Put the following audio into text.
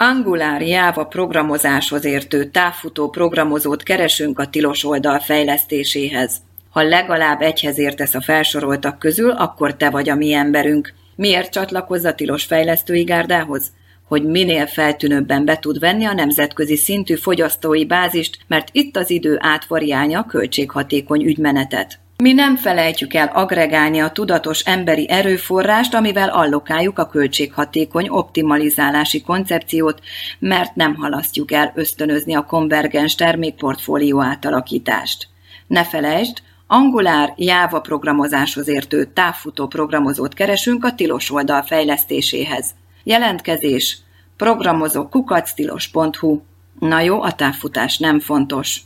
Angular Java programozáshoz értő távfutó programozót keresünk a tilos oldal fejlesztéséhez. Ha legalább egyhez értesz a felsoroltak közül, akkor te vagy a mi emberünk. Miért csatlakozz a tilos fejlesztői gárdához? Hogy minél feltűnőbben be tud venni a nemzetközi szintű fogyasztói bázist, mert itt az idő átvariálni a költséghatékony ügymenetet. Mi nem felejtjük el agregálni a tudatos emberi erőforrást, amivel allokáljuk a költséghatékony optimalizálási koncepciót, mert nem halasztjuk el ösztönözni a konvergens termékportfólió átalakítást. Ne felejtsd, Angular Java programozáshoz értő távfutó programozót keresünk a tilos oldal fejlesztéséhez. Jelentkezés programozó@tilos.hu. Na jó, a távfutás nem fontos.